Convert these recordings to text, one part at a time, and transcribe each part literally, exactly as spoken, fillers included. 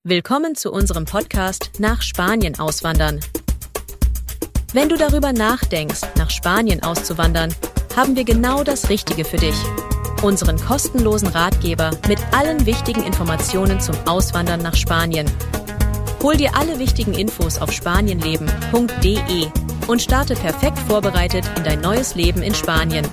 Willkommen zu unserem Podcast Nach Spanien auswandern. Wenn du darüber nachdenkst, nach Spanien auszuwandern, haben wir genau das Richtige für dich. Unseren kostenlosen Ratgeber mit allen wichtigen Informationen zum Auswandern nach Spanien. Hol dir alle wichtigen Infos auf spanienleben punkt de und starte perfekt vorbereitet in dein neues Leben in Spanien.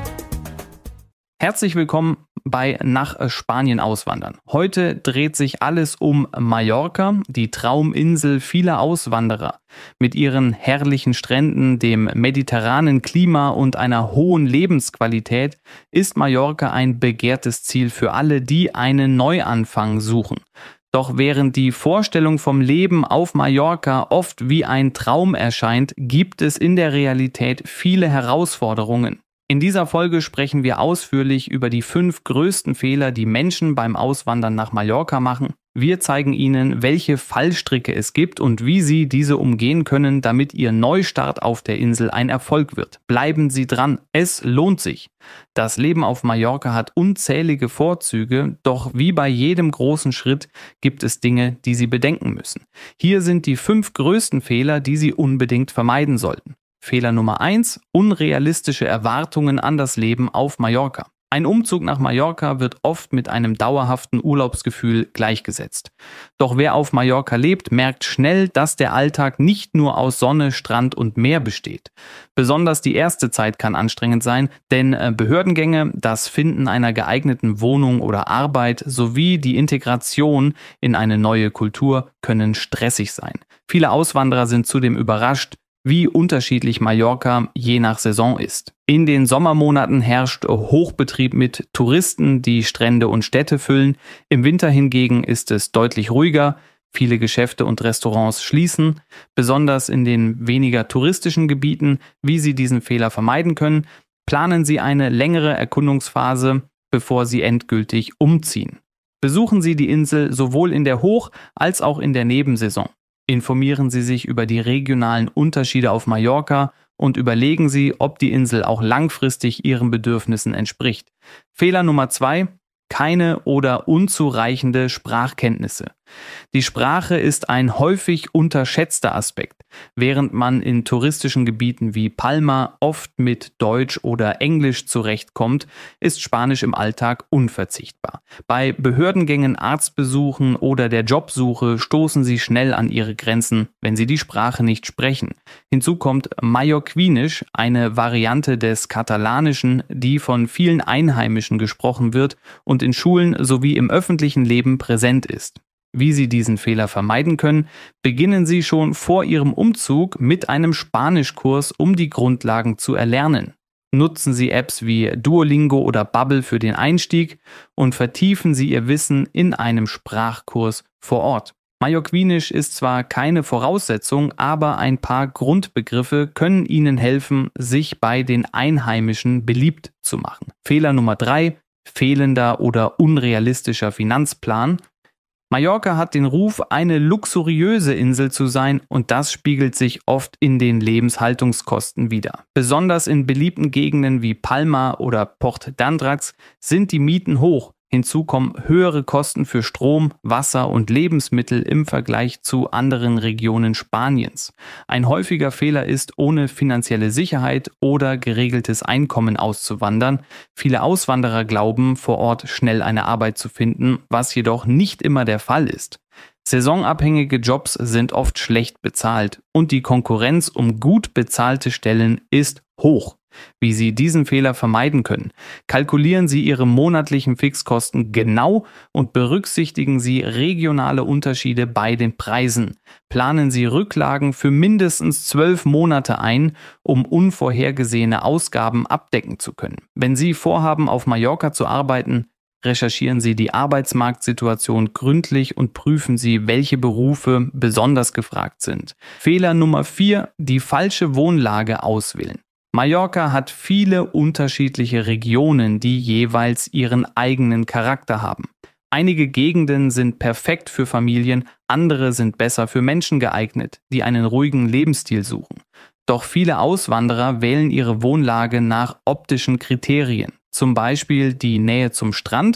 Herzlich willkommen bei Nach Spanien auswandern. Heute dreht sich alles um Mallorca, die Trauminsel vieler Auswanderer. Mit ihren herrlichen Stränden, dem mediterranen Klima und einer hohen Lebensqualität ist Mallorca ein begehrtes Ziel für alle, die einen Neuanfang suchen. Doch während die Vorstellung vom Leben auf Mallorca oft wie ein Traum erscheint, gibt es in der Realität viele Herausforderungen. In dieser Folge sprechen wir ausführlich über die fünf größten Fehler, die Menschen beim Auswandern nach Mallorca machen. Wir zeigen Ihnen, welche Fallstricke es gibt und wie Sie diese umgehen können, damit Ihr Neustart auf der Insel ein Erfolg wird. Bleiben Sie dran, es lohnt sich. Das Leben auf Mallorca hat unzählige Vorzüge, doch wie bei jedem großen Schritt gibt es Dinge, die Sie bedenken müssen. Hier sind die fünf größten Fehler, die Sie unbedingt vermeiden sollten. Fehler Nummer eins: unrealistische Erwartungen an das Leben auf Mallorca. Ein Umzug nach Mallorca wird oft mit einem dauerhaften Urlaubsgefühl gleichgesetzt. Doch wer auf Mallorca lebt, merkt schnell, dass der Alltag nicht nur aus Sonne, Strand und Meer besteht. Besonders die erste Zeit kann anstrengend sein, denn Behördengänge, das Finden einer geeigneten Wohnung oder Arbeit sowie die Integration in eine neue Kultur können stressig sein. Viele Auswanderer sind zudem überrascht, wie unterschiedlich Mallorca je nach Saison ist. In den Sommermonaten herrscht Hochbetrieb mit Touristen, die Strände und Städte füllen. Im Winter hingegen ist es deutlich ruhiger. Viele Geschäfte und Restaurants schließen. Besonders in den weniger touristischen Gebieten. Wie Sie diesen Fehler vermeiden können, planen Sie eine längere Erkundungsphase, bevor Sie endgültig umziehen. Besuchen Sie die Insel sowohl in der Hoch- als auch in der Nebensaison. Informieren Sie sich über die regionalen Unterschiede auf Mallorca und überlegen Sie, ob die Insel auch langfristig Ihren Bedürfnissen entspricht. Fehler Nummer zwei: keine oder unzureichende Sprachkenntnisse. Die Sprache ist ein häufig unterschätzter Aspekt. Während man in touristischen Gebieten wie Palma oft mit Deutsch oder Englisch zurechtkommt, ist Spanisch im Alltag unverzichtbar. Bei Behördengängen, Arztbesuchen oder der Jobsuche stoßen Sie schnell an Ihre Grenzen, wenn Sie die Sprache nicht sprechen. Hinzu kommt Mallorquinisch, eine Variante des Katalanischen, die von vielen Einheimischen gesprochen wird und in Schulen sowie im öffentlichen Leben präsent ist. Wie Sie diesen Fehler vermeiden können, beginnen Sie schon vor Ihrem Umzug mit einem Spanischkurs, um die Grundlagen zu erlernen. Nutzen Sie Apps wie Duolingo oder Babbel für den Einstieg und vertiefen Sie Ihr Wissen in einem Sprachkurs vor Ort. Mallorquinisch ist zwar keine Voraussetzung, aber ein paar Grundbegriffe können Ihnen helfen, sich bei den Einheimischen beliebt zu machen. Fehler Nummer drei: fehlender oder unrealistischer Finanzplan. Mallorca hat den Ruf, eine luxuriöse Insel zu sein, und das spiegelt sich oft in den Lebenshaltungskosten wider. Besonders in beliebten Gegenden wie Palma oder Port d'Andrax sind die Mieten hoch. Hinzu kommen höhere Kosten für Strom, Wasser und Lebensmittel im Vergleich zu anderen Regionen Spaniens. Ein häufiger Fehler ist, ohne finanzielle Sicherheit oder geregeltes Einkommen auszuwandern. Viele Auswanderer glauben, vor Ort schnell eine Arbeit zu finden, was jedoch nicht immer der Fall ist. Saisonabhängige Jobs sind oft schlecht bezahlt und die Konkurrenz um gut bezahlte Stellen ist hoch. Wie Sie diesen Fehler vermeiden können: kalkulieren Sie Ihre monatlichen Fixkosten genau und berücksichtigen Sie regionale Unterschiede bei den Preisen. Planen Sie Rücklagen für mindestens zwölf Monate ein, um unvorhergesehene Ausgaben abdecken zu können. Wenn Sie vorhaben, auf Mallorca zu arbeiten, recherchieren Sie die Arbeitsmarktsituation gründlich und prüfen Sie, welche Berufe besonders gefragt sind. Fehler Nummer vier: die falsche Wohnlage auswählen. Mallorca hat viele unterschiedliche Regionen, die jeweils ihren eigenen Charakter haben. Einige Gegenden sind perfekt für Familien, andere sind besser für Menschen geeignet, die einen ruhigen Lebensstil suchen. Doch viele Auswanderer wählen ihre Wohnlage nach optischen Kriterien, zum Beispiel die Nähe zum Strand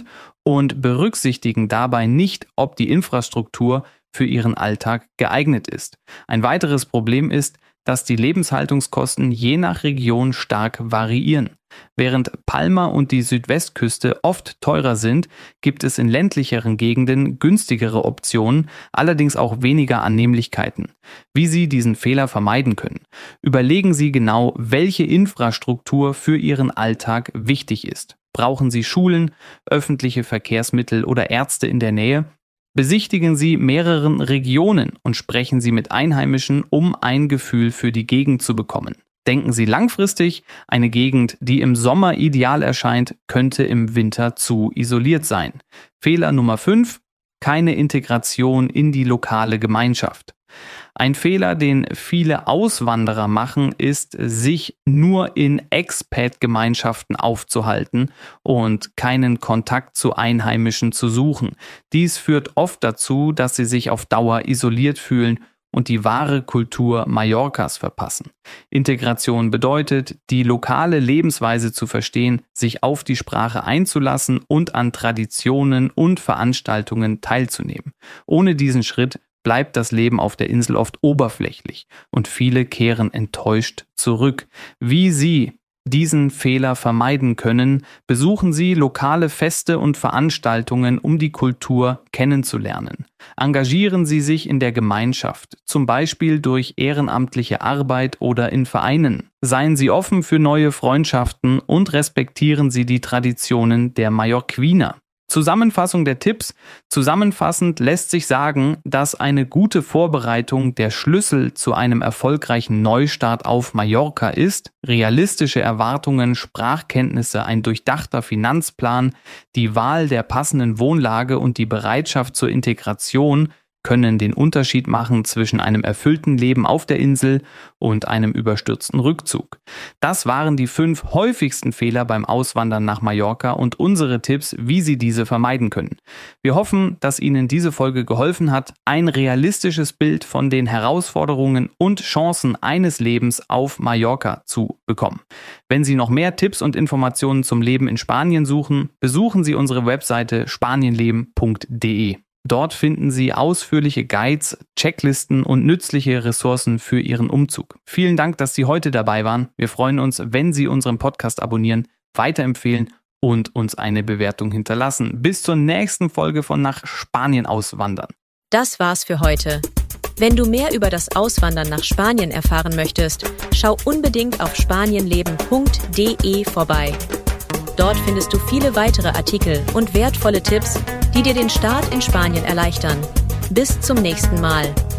und berücksichtigen dabei nicht, ob die Infrastruktur für ihren Alltag geeignet ist. Ein weiteres Problem ist, dass die Lebenshaltungskosten je nach Region stark variieren. Während Palma und die Südwestküste oft teurer sind, gibt es in ländlicheren Gegenden günstigere Optionen, allerdings auch weniger Annehmlichkeiten. Wie Sie diesen Fehler vermeiden können: Überlegen Sie genau, welche Infrastruktur für Ihren Alltag wichtig ist. Brauchen Sie Schulen, öffentliche Verkehrsmittel oder Ärzte in der Nähe? Besichtigen Sie mehrere Regionen und sprechen Sie mit Einheimischen, um ein Gefühl für die Gegend zu bekommen. Denken Sie langfristig: Eine Gegend, die im Sommer ideal erscheint, könnte im Winter zu isoliert sein. Fehler Nummer fünf: Keine Integration in die lokale Gemeinschaft. Ein Fehler, den viele Auswanderer machen, ist, sich nur in Expat-Gemeinschaften aufzuhalten und keinen Kontakt zu Einheimischen zu suchen. Dies führt oft dazu, dass sie sich auf Dauer isoliert fühlen und die wahre Kultur Mallorcas verpassen. Integration bedeutet, die lokale Lebensweise zu verstehen, sich auf die Sprache einzulassen und an Traditionen und Veranstaltungen teilzunehmen. Ohne diesen Schritt bleibt das Leben auf der Insel oft oberflächlich und viele kehren enttäuscht zurück. Wie Sie diesen Fehler vermeiden können, besuchen Sie lokale Feste und Veranstaltungen, um die Kultur kennenzulernen. Engagieren Sie sich in der Gemeinschaft, zum Beispiel durch ehrenamtliche Arbeit oder in Vereinen. Seien Sie offen für neue Freundschaften und respektieren Sie die Traditionen der Mallorquiner. Zusammenfassung der Tipps: Zusammenfassend lässt sich sagen, dass eine gute Vorbereitung der Schlüssel zu einem erfolgreichen Neustart auf Mallorca ist. Realistische Erwartungen, Sprachkenntnisse, ein durchdachter Finanzplan, die Wahl der passenden Wohnlage und die Bereitschaft zur Integration können den Unterschied machen zwischen einem erfüllten Leben auf der Insel und einem überstürzten Rückzug. Das waren die fünf häufigsten Fehler beim Auswandern nach Mallorca und unsere Tipps, wie Sie diese vermeiden können. Wir hoffen, dass Ihnen diese Folge geholfen hat, ein realistisches Bild von den Herausforderungen und Chancen eines Lebens auf Mallorca zu bekommen. Wenn Sie noch mehr Tipps und Informationen zum Leben in Spanien suchen, besuchen Sie unsere Webseite spanienleben punkt de. Dort finden Sie ausführliche Guides, Checklisten und nützliche Ressourcen für Ihren Umzug. Vielen Dank, dass Sie heute dabei waren. Wir freuen uns, wenn Sie unseren Podcast abonnieren, weiterempfehlen und uns eine Bewertung hinterlassen. Bis zur nächsten Folge von Nach Spanien auswandern. Das war's für heute. Wenn du mehr über das Auswandern nach Spanien erfahren möchtest, schau unbedingt auf spanienleben punkt de vorbei. Dort findest du viele weitere Artikel und wertvolle Tipps, die dir den Start in Spanien erleichtern. Bis zum nächsten Mal.